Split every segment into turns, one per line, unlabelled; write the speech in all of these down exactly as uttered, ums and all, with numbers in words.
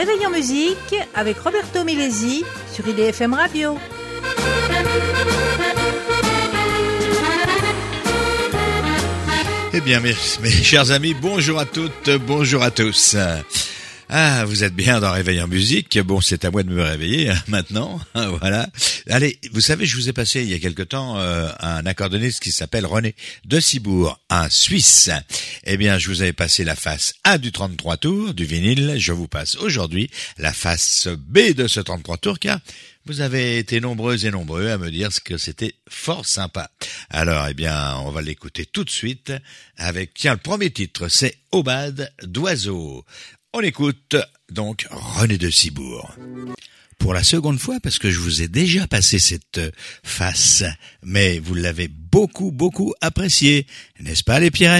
Réveil en musique avec Roberto Milesi sur I D F M Radio.
Eh bien, mes, mes chers amis, bonjour à toutes, bonjour à tous. Ah, vous êtes bien dans Réveil en musique. Bon, c'est à moi de me réveiller hein, maintenant. Voilà. Allez, vous savez, je vous ai passé il y a quelque temps euh, un accordéoniste qui s'appelle René de Cibourg, un Suisse. Eh bien, je vous avais passé la face A du trente-trois tours du vinyle. Je vous passe aujourd'hui la face B de ce trente-trois tours, car vous avez été nombreux et nombreux à me dire que c'était fort sympa. Alors, eh bien, on va l'écouter tout de suite avec, tiens, le premier titre, c'est Aubade d'oiseau. On écoute donc René de Cibourg. Pour la seconde fois, parce que je vous ai déjà passé cette face, mais vous l'avez beaucoup, beaucoup appréciée, n'est-ce pas les Pierrettes ?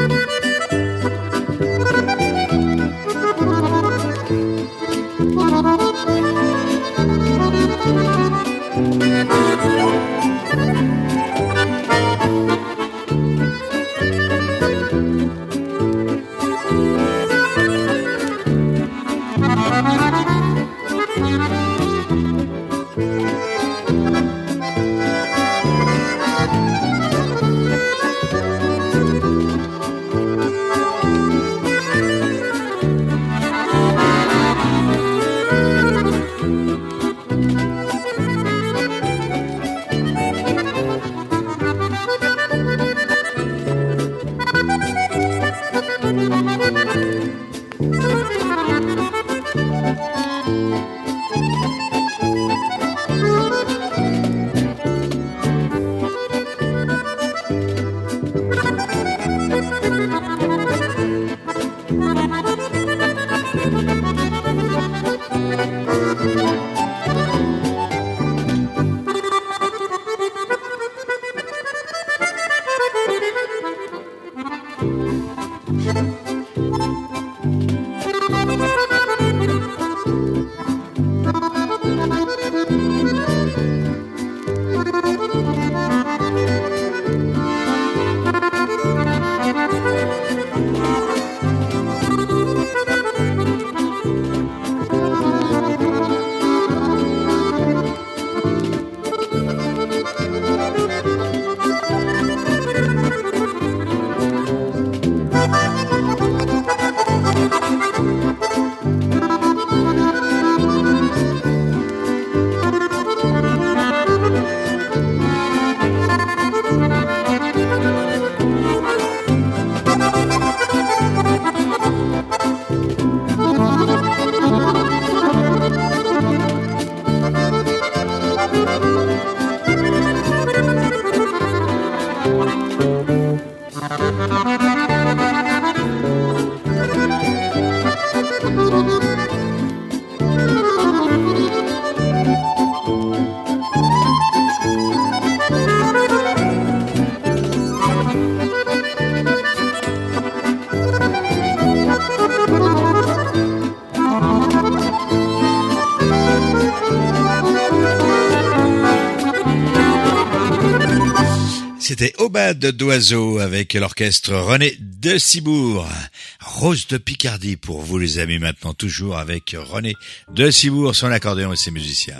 C'était Aubade d'oiseau avec l'orchestre René de Cibourg. Rose de Picardie pour vous les amis maintenant, toujours avec René de Cibourg, son accordéon et ses musiciens.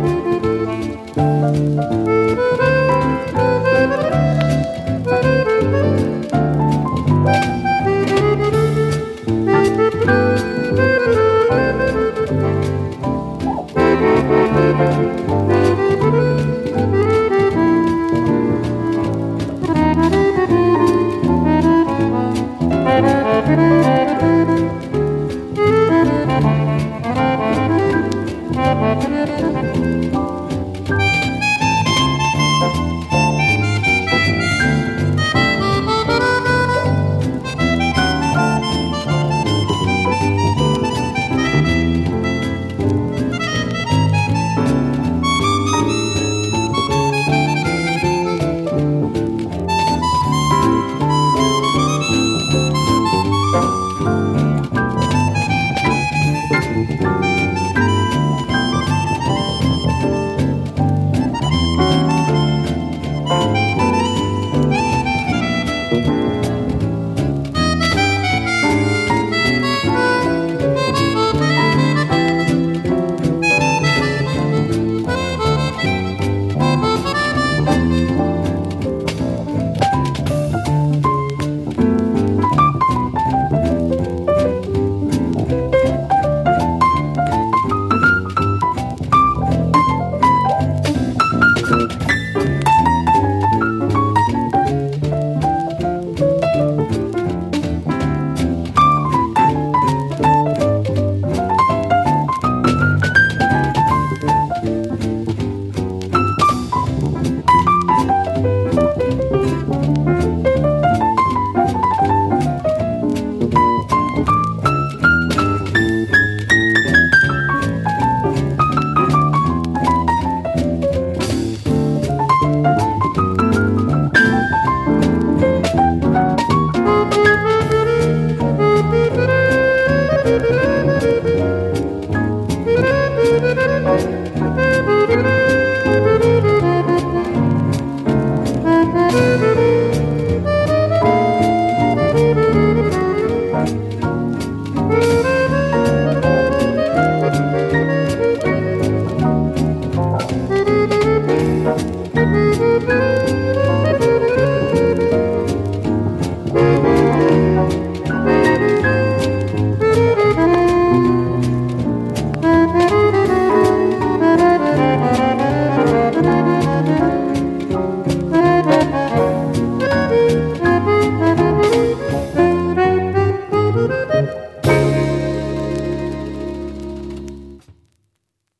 Thank you.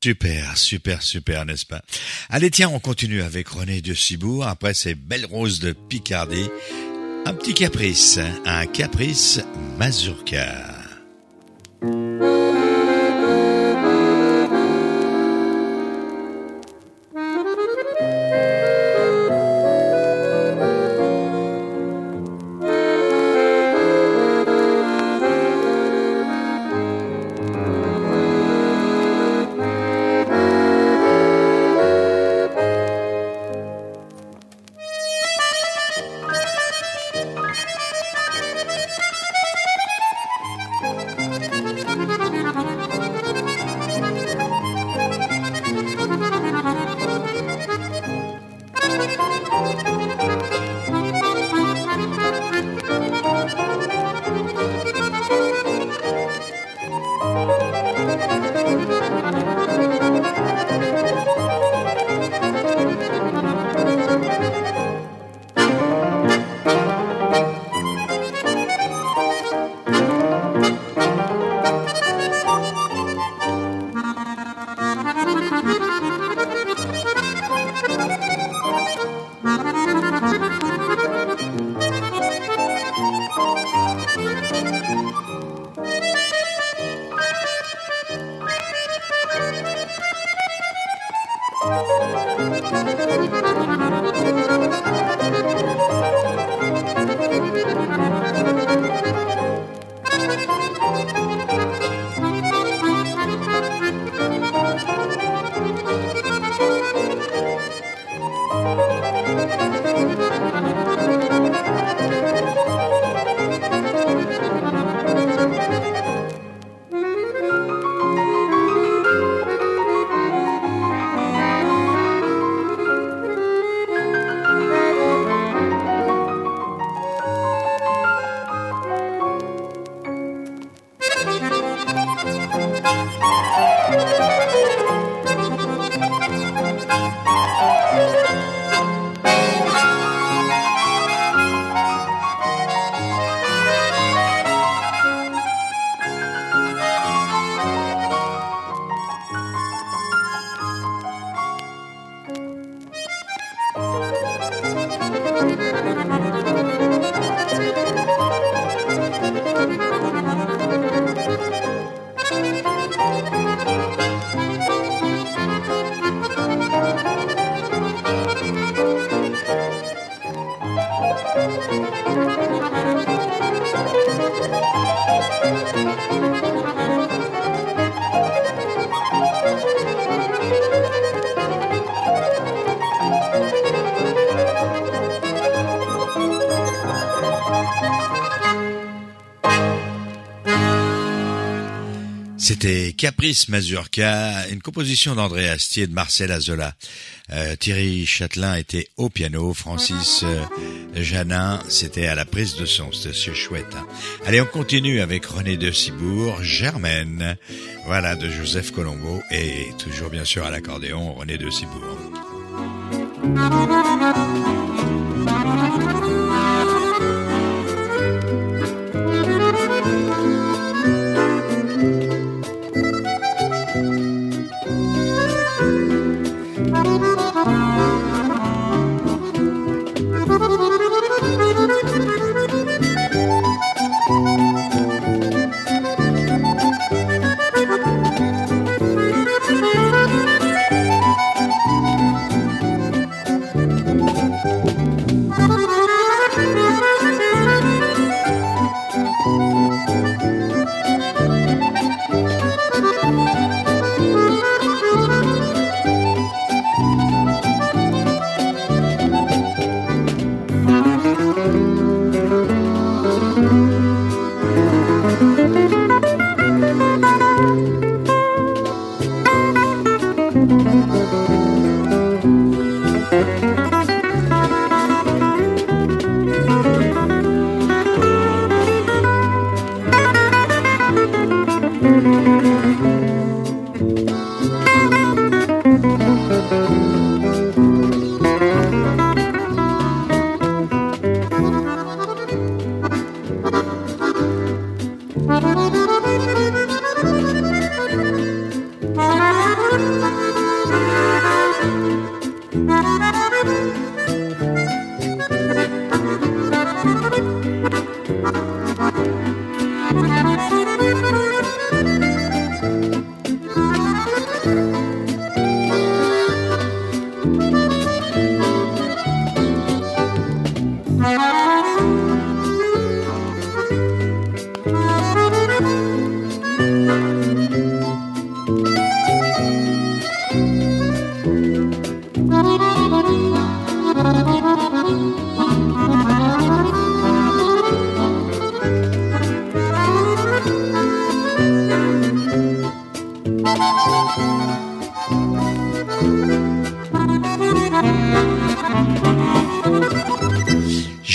Super, super, super, n'est-ce pas? Allez, tiens, on continue avec René de Cibourg. Après ces belles roses de Picardie, un petit caprice, un caprice mazurka. C'était Caprice Mazurka, une composition d'André Astier et de Marcel Azola. Euh, Thierry Châtelain était au piano, Francis euh, Janin, c'était à la prise de son, c'était ce chouette. Hein. Allez, on continue avec René de Cibourg, Germaine, voilà, de Joseph Colombo, et toujours bien sûr à l'accordéon, René de Cibourg.
Thank you.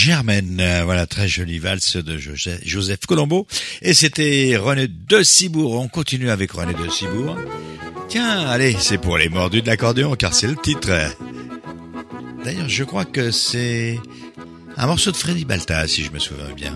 Germaine. Voilà, très jolie valse de Joseph Colombo. Et c'était René de Cibourg. On continue avec René de Cibourg. Tiens, allez, c'est pour les mordus de l'accordéon, car c'est le titre. D'ailleurs, je crois que c'est un morceau de Freddy Balta, si je me souviens bien.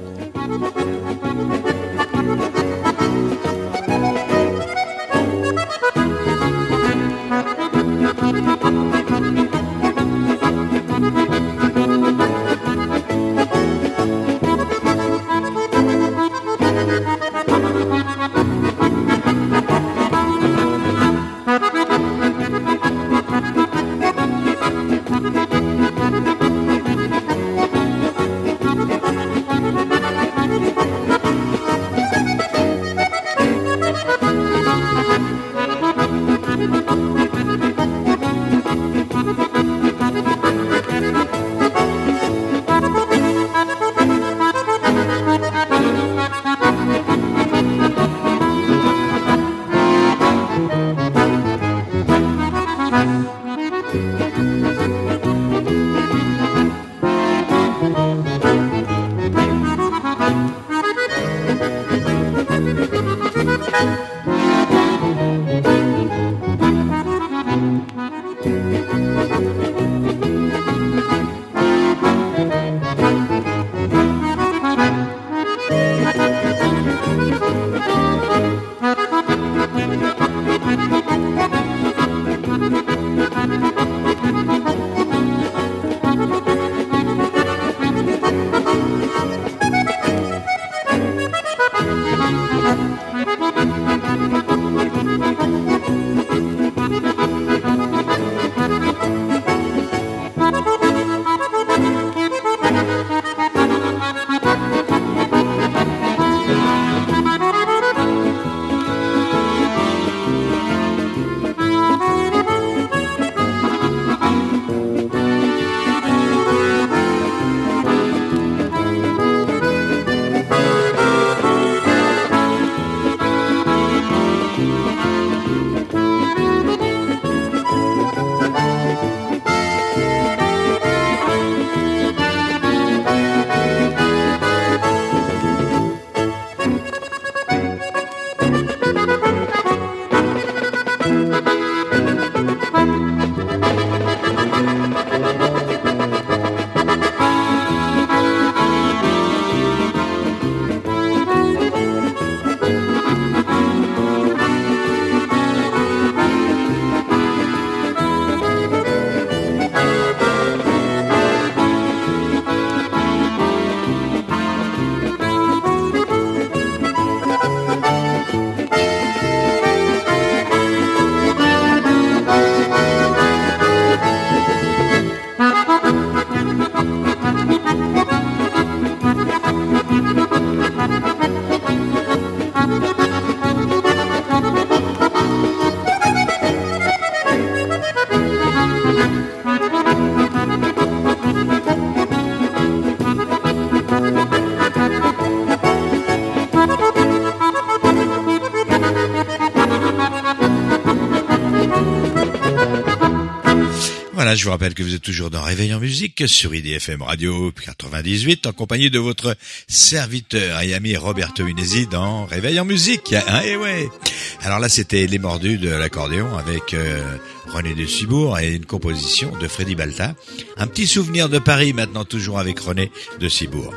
Voilà, je vous rappelle que vous êtes toujours dans Réveil en musique sur I D F M Radio quatre-vingt-dix-huit en compagnie de votre serviteur et ami Roberto Minesi dans Réveil en musique. Hein, et ouais. Alors là, c'était Les Mordus de l'accordéon avec euh, René de Cibourg et une composition de Freddy Balta. Un petit souvenir de Paris maintenant, toujours avec René de Cibourg.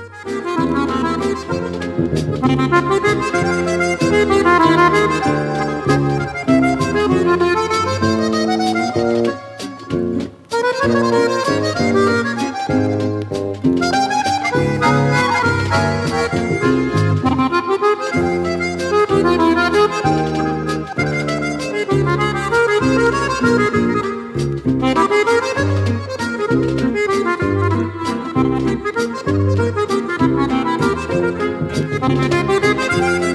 Thank you.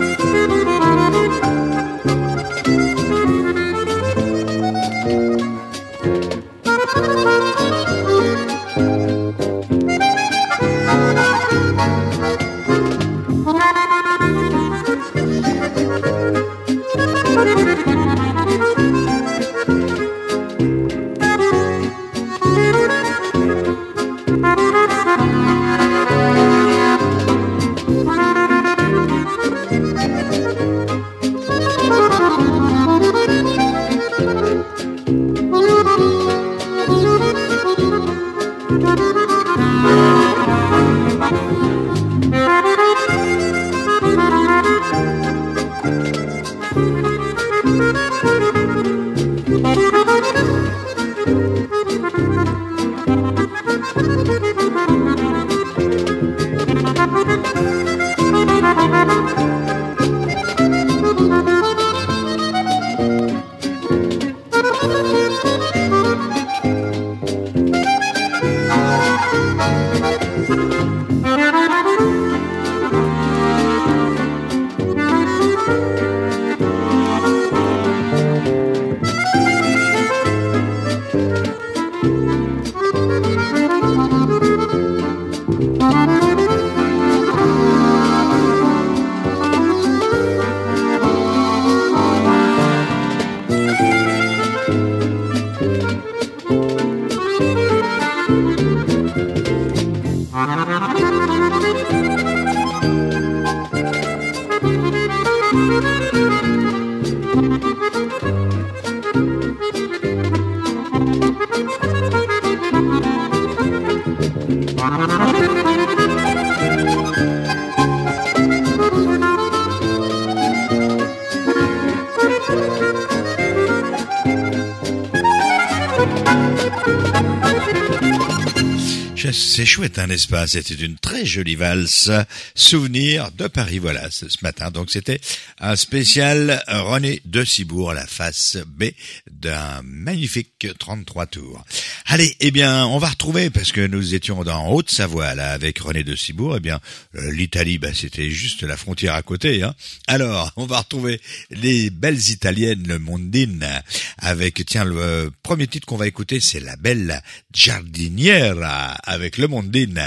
C'est chouette, hein, n'est-ce pas? C'était une très jolie valse, souvenir de Paris, voilà, ce, ce matin. Donc c'était un spécial René de Cibourg, la face B d'un magnifique trente-trois tours. Allez, eh bien, on va retrouver, parce que nous étions dans Haute-Savoie, là, avec René de Cibourg, eh bien, euh, l'Italie, bah, c'était juste la frontière à côté, hein. Alors, on va retrouver les belles italiennes, le Mondine, avec, tiens, le euh, premier titre qu'on va écouter, c'est La Bella Giardiniera, avec le Mondine.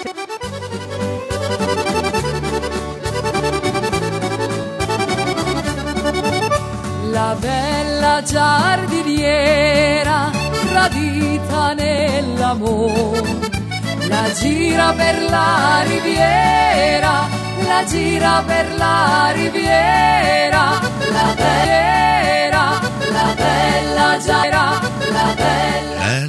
La bella giardiniera tradita nell'amore, la gira per la riviera, la gira per la riviera, la bella, la bella giardiniera, la bella.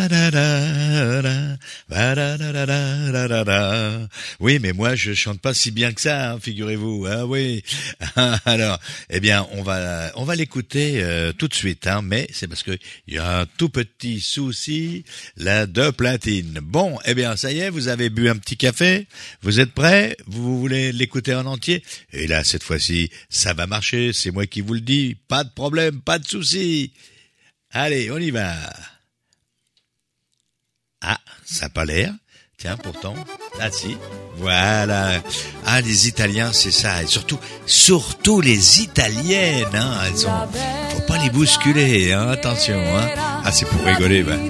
Oui, mais moi je chante pas si bien que ça, hein, figurez-vous. Ah oui. Alors, eh bien, on va on va l'écouter euh, tout de suite, hein, mais c'est parce que il y a un tout petit souci là de platine. Bon, eh bien, ça y est, vous avez bu un petit café, vous êtes prêts, vous voulez l'écouter en entier, et là cette fois-ci, ça va marcher, c'est moi qui vous le dis, pas de problème, pas de souci. Allez, on y va. Ah, ça n'a pas l'air. Tiens, pourtant. Ah si. Voilà. Ah, les Italiens, c'est ça. Et surtout, surtout les Italiennes, hein. Elles sont, faut pas les bousculer, hein. Attention, hein. Ah, c'est pour rigoler, bah.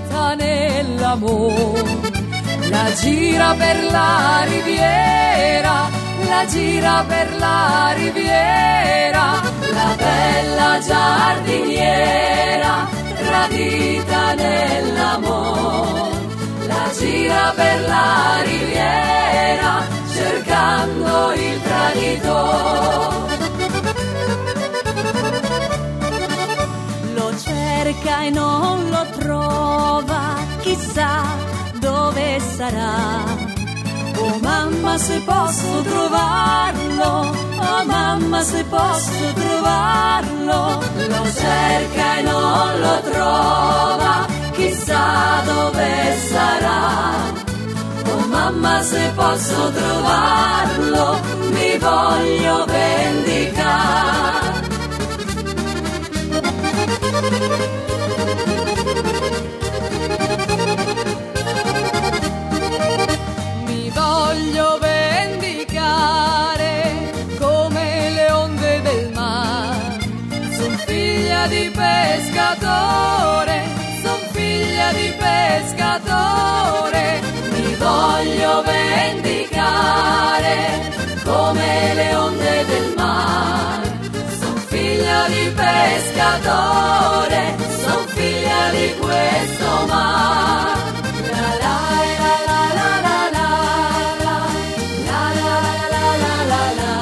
La gira per la riviera, la gira per la riviera, la bella giardiniera, tradita nell'amore. La gira per la riviera, cercando il traditore. Lo cerca e non lo trova, chissà dove sarà. Oh mamma se posso trovarlo, oh mamma se posso trovarlo. Lo cerca e non lo trova, chissà dove sarà. Oh mamma se posso trovarlo, mi voglio vendicare. Mi voglio vendicare come le onde del mare. Son figlia di pescatore, figlia di pescatore, mi voglio vendicare come le onde del mare. Son figlia di pescatore, son figlia di questo mare. La la la la la la la la la la la la la la.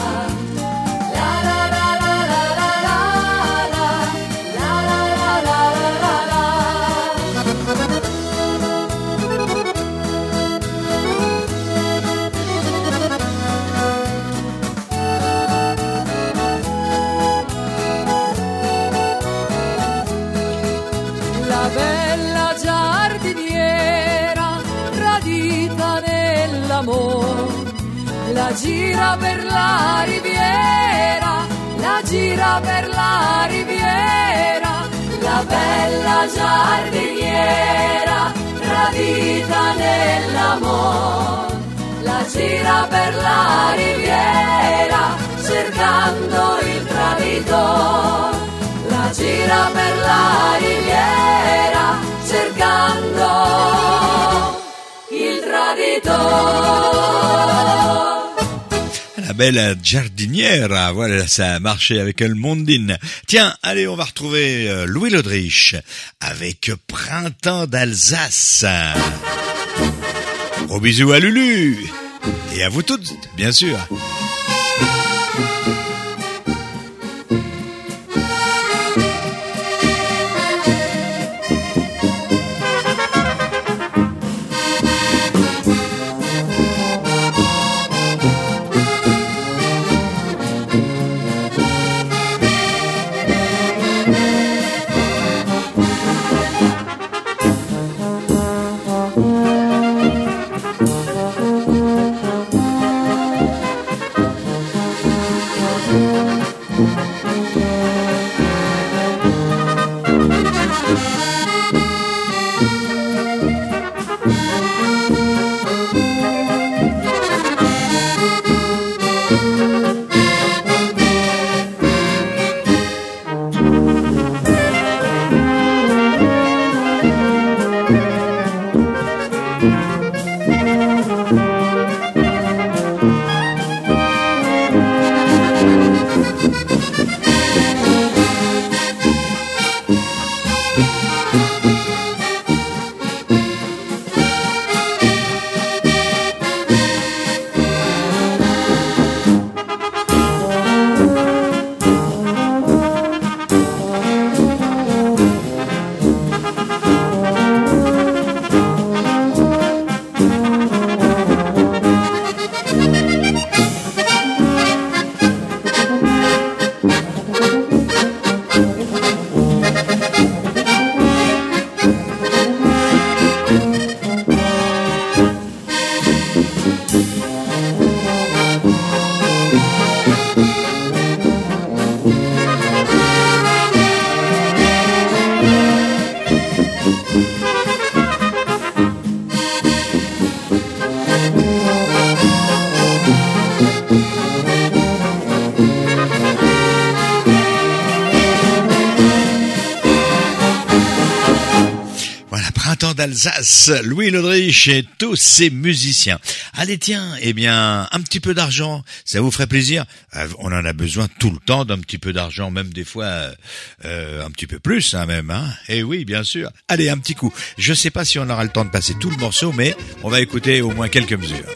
La gira per la riviera, la gira per la riviera, la bella giardiniera, tradita nell'amore. La gira per la riviera, cercando il traditore. La gira per la riviera, cercando il traditore.
La belle giardiniera, voilà, ça a marché avec le Mondine. Tiens, allez, on va retrouver euh, Louis Laudrich avec Printemps d'Alsace. Gros bisous à Lulu et à vous toutes, bien sûr. d'Alsace, Louis Lodrich et tous ses musiciens. Allez tiens, eh bien, un petit peu d'argent, ça vous ferait plaisir? On en a besoin tout le temps d'un petit peu d'argent, même des fois euh, un petit peu plus hein, même. Hein. Et oui, bien sûr. Allez, un petit coup. Je sais pas si on aura le temps de passer tout le morceau, mais on va écouter au moins quelques mesures.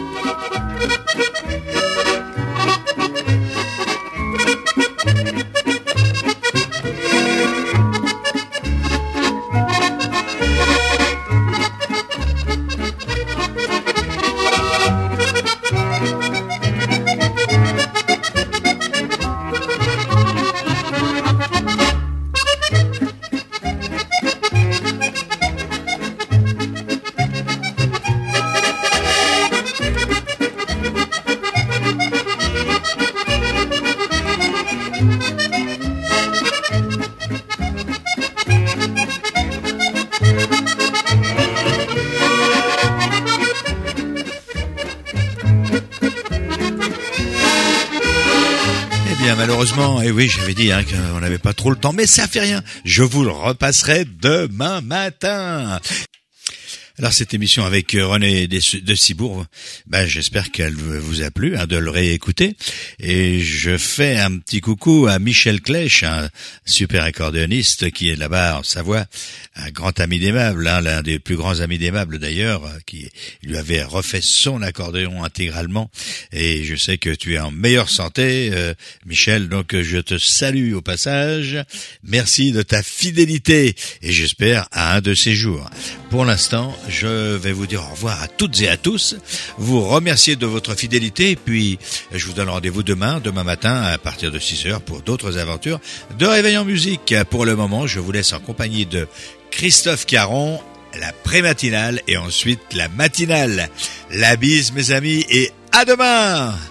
Malheureusement, et eh oui, j'avais dit hein, qu'on n'avait pas trop le temps, mais ça fait rien. Je vous le repasserai demain matin. Alors cette émission avec René de Cibourg, ben j'espère qu'elle vous a plu hein, de le réécouter. Et je fais un petit coucou à Michel Clèche, un super accordéoniste qui est là-bas en Savoie, un grand ami d'Aimable, hein, l'un des plus grands amis d'Aimable d'ailleurs, qui lui avait refait son accordéon intégralement. Et je sais que tu es en meilleure santé, euh, Michel, donc je te salue au passage. Merci de ta fidélité et j'espère à un de ces jours. Pour l'instant, je vais vous dire au revoir à toutes et à tous, vous remercier de votre fidélité, et puis je vous donne rendez-vous demain, demain matin à partir de six heures pour d'autres aventures de Réveil en musique. Pour le moment, je vous laisse en compagnie de Christophe Caron, la pré-matinale et ensuite la matinale. La bise mes amis et à demain!